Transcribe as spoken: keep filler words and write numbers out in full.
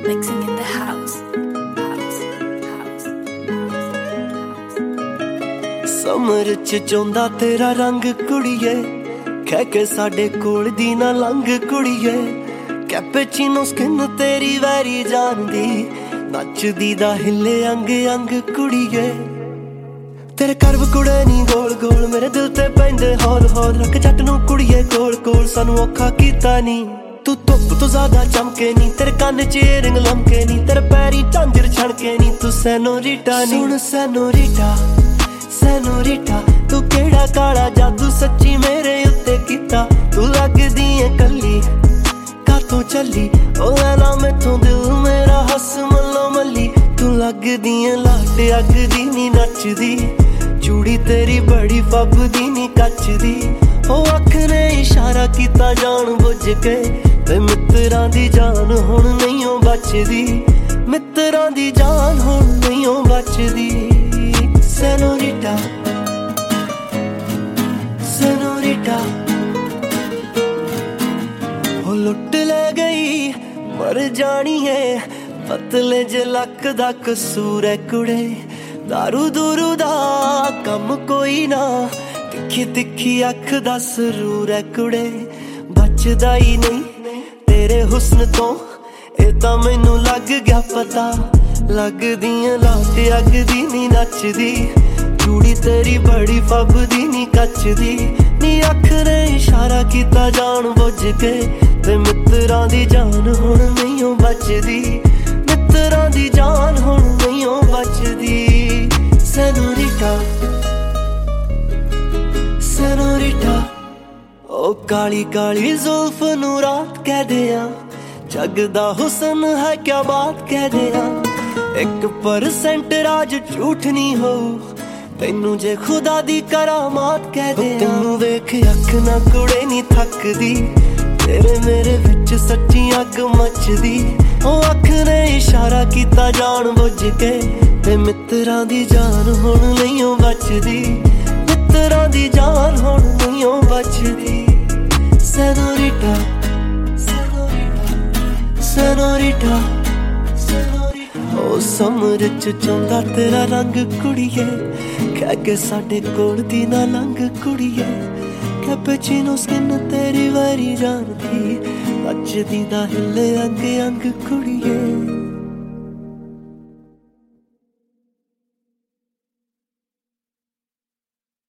mixing in the house. House, house, house. ਸਮਰ ਚ ਚੋਂਦਾ ਤੇਰਾ ਰੰਗ ਕੁੜੀਏ, ਕਹਿ ਕੇ ਸਾਡੇ ਕੋਲ ਦੀ ਨਾ ਲੰਘ ਕੁੜੀਏ। ਕੈਪੇਚੀਨੋ ਸਕਿਨ ਤੇਰੀ ਵੈਰੀ ਜਾਣਦੀ, ਨੱਚਦੀ ਦਾ ਹਿੱਲੇ ਅੰਗ ਅੰਗ ਕੁੜੀਏ। ਤੇਰੇ ਕਰਵ ਕੁੜੇ ਨੀ ਗੋਲ ਗੋਲ, ਮੇਰੇ ਦਿਲ ਤੇ ਪੈਂਦੇ ਹੌਲ ਹੌਲ। ਰੱਖ ਜੱਟ ਨੂੰ ਕੁੜੀਏ ਕੋਲ ਕੋਲ, ਸਾਨੂੰ ਔਖਾ ਕੀਤਾ ਨੀ। ਤੂੰ ਧੁੱਪ ਤੋਂ ਜ਼ਿਆਦਾ ਚਮਕੇ ਨੀ, ਤੇਰੇ ਕੰਨ ਚ ਏਅਰਿੰਗ ਲਮਕੇ ਨੀ, ਤੇਰੇ ਪੈਰੀ ਝਾਂਜਰ ਛਣਕੇ ਨੀ। ਤੂੰ ਸੈਨੋਰੀਟਾ ਨੀ, ਸੁਣ ਸੈਨੋਰੀਟਾ ਸੈਨੋਰੀਟਾ। ਤੂੰ ਕਿਹੜਾ ਕਾਲਾ ਜਾਦੂ ਸੱਚੀ ਮੇਰੇ ਉੱਤੇ ਕੀਤਾ। ਤੂੰ ਲੱਗਦੀ ਏ ਕੱਲੀ ਕਾਤੋਂ ਚੱਲੀ, ਉਹ ਐਨਾ ਮੈਥੋਂ ਦਿਲ ਮੇਰਾ ਹੱਸ ਮੱਲੋ ਮੱਲੀ। ਤੂੰ ਲੱਗਦੀ ਏ ਲਾਟ ਅੱਗ ਦੀ ਨੀ ਨੱਚਦੀ, ਚੂੜੀ ਤੇਰੀ ਬੜੀ ਫੱਬਦੀ ਨੀ ਕੱਚਦੀ। ਉਹ ਅੱਖ ਨੇ ਇਸ਼ਾਰਾ ਕੀਤਾ ਜਾਣ ਬੁੱਝ ਕੇ, ਤੇ ਮਿੱਤਰਾਂ ਦੀ ਜਾਨ ਹੁਣ ਨਹੀਂ ਓ ਬਚਦੀ। ਮਿੱਤਰਾਂ ਦੀ ਜਾਨ ਹੁਣ ਨਹੀਂ ਓ ਬਚਦੀ। ਸੈਨੋਰੀਟਾ ਸੈਨੋਰੀਟਾ। ਉਹ ਲੁੱਟ ਲੈ ਗਈ ਮਰ ਜਾਣੀ ਏ, ਪਤਲੇ ਜੇ ਲੱਕ ਦਾ ਕਸੂਰ ਏ ਕੁੜੇ। ਦਾਰੂ ਦੂਰੂ ਦਾ ਕੰਮ ਕੋਈ ਨਾ, ਤਿੱਖੀ ਤਿੱਖੀ ਅੱਖ ਦਾ ਸਰੂਰ ਏ ਕੁੜੇ। ਬਚਦਾ ਹੀ ਨਹੀਂ ਤੇਰੇ ਹੁਸਨ ਤੋਂ, ਇਹ ਤਾਂ ਮੈਨੂੰ ਲੱਗ ਗਿਆ ਪਤਾ। ਲੱਗਦੀਆਂ ਲਾਟ ਅੱਗ ਦੀ ਨੀ ਨੱਚਦੀ, ਚੂੜੀ ਤੇਰੀ ਬੜੀ ਫੱਬਦੀ ਨੀ ਕੱਚਦੀ। ਨੀ ਅੱਖ ਨੇ ਇਸ਼ਾਰਾ ਕੀਤਾ ਜਾਣ ਬੁੱਝ ਕੇ, ਤੇ ਮਿੱਤਰਾਂ ਦੀ ਜਾਨ ਹੁਣ ਨਹੀਂ ਓ ਬਚਦੀ। ਮਿੱਤਰਾਂ ਦੀ ਜਾਨ ਹੁਣ ਨਹੀਂ ਓ ਬਚਦੀ। ਸੈਨੋਰੀਟਾ ਸੈਨੋਰੀਟਾ। ਉਹ ਕਾਲੀ ਕਾਲੀ ਜ਼ੁਲਫ ਨੂੰ ਰਾਤ ਕਹਿਦੇ ਆ, ਜੱਗ ਦਾ ਹੁਸਨ ਹੈ ਕਿਆ ਬਾਤ ਕਹਿਦੇ ਆ। ਇੱਕ ਪਰਸੈਂਟ ਰਾਜ ਝੂਠ ਨਹੀਂ ਹੋਊ, ਤੈਨੂੰ ਜੇ ਖੁਦਾ ਦੀ ਕਰਾਮਾਤ ਕਹਿਦੇ ਆ। ਤੈਨੂੰ ਵੇਖ ਅੱਖ ਨਾ ਕੁੜੇ ਨੀ ਥੱਕਦੀ, ਤੇਰੇ ਮੇਰੇ ਵਿੱਚ ਸੱਚੀ ਅੱਗ ਮੱਚਦੀ। ਉਹ ਅੱਖ ਨੇ ਇਸ਼ਾਰਾ ਕੀਤਾ ਜਾਣ ਬੁੱਝ ਕੇ, ਤੇ ਮਿੱਤਰਾਂ ਦੀ ਜਾਨ ਹੁਣ ਨਹੀਂ ਓ ਬਚਦੀ। ਮਿੱਤਰਾਂ ਦੀ ਜਾਨ ਹੁਣ ਨਹੀਂ ਓ ਬਚਦੀ। ਸੈਨੋਰੀਟਾ ਸੈਨੋਰੀਟਾ ਸੈਨੋਰੀਟਾ। ਉਹ ਸਮਰ ਚ ਚੋਂਦਾ ਤੇਰਾ ਰੰਗ ਕੁੜੀਏ, ਕਹਿ ਕੇ ਸਾਡੇ ਕੋਲ ਦੀ ਨਾ ਲੰਘ ਕੁੜੀਏ। ਕੈਪੇਚੀਨੋ ਸਕਿਨ ਤੇਰੀ ਵਾਰੀ ਜਾਣਦੀ, ਨੱਚਦੀ ਦਾ ਹਿੱਲੇ ਅੰਗ ਅੰਗ ਕੁੜੀਏ।